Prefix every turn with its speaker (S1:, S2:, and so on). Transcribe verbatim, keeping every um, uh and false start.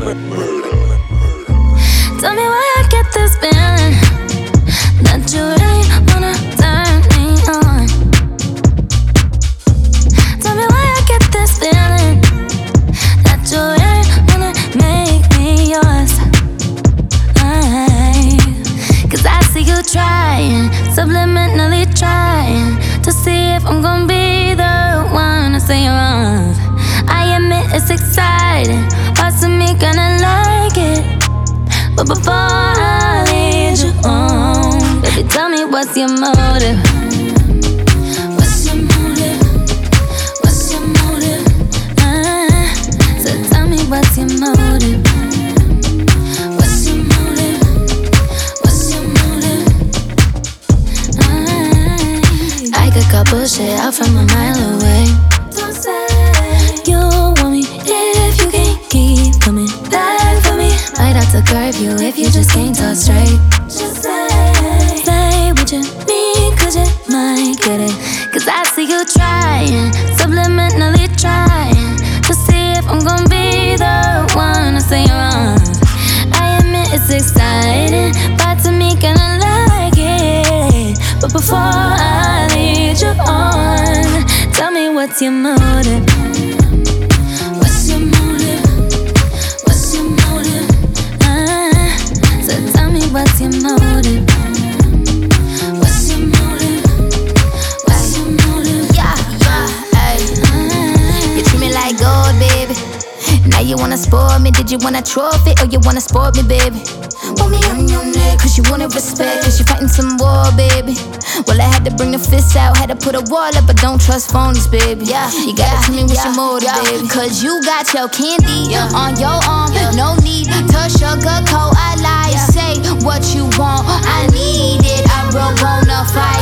S1: Tell me why I get this feeling that you really wanna turn me on. Tell me why I get this feeling that you really wanna make me yours. I, Cause I see you trying, subliminally trying to see if I'm gonna be the one to say you're wrong. I admit it's exciting, parts of me gonna like it, but before I lead you on, baby, tell me what's your motive? What's your motive? What's your motive? Uh, so tell me what's your motive? What's your motive? What's your motive? Uh, I could cut bullshit out from a mile away. Don't say you want me if you can't keep coming back for me. Might have to curb you if you just can't talk straight. Just say, say what you need, cause you might get it. Cause I see you trying, subliminally trying to see if I'm gonna be the one to say you're wrong. I admit it's exciting, but to me gonna like it. But before I lead you on, tell me what's your motive? What's your motive? What's your motive? Uh, so tell me what's your motive? What's your motive? What's your motive?
S2: Yeah, yeah, ayy.
S1: Uh,
S2: You treat me like gold, baby. Now you wanna spoil me, did you want a trophy or you wanna sport me, baby? Want me on your neck, cause you wanted respect, cause you fighting some war, baby. Well, I had to bring the fists out, had to put a wall up, but don't trust phonies, baby. Yeah, you gotta tell me what's your motive, baby. Cause you got your candy on your arm, no need to sugarcoat a lie. Say what you want, I need it, I broke on a fight.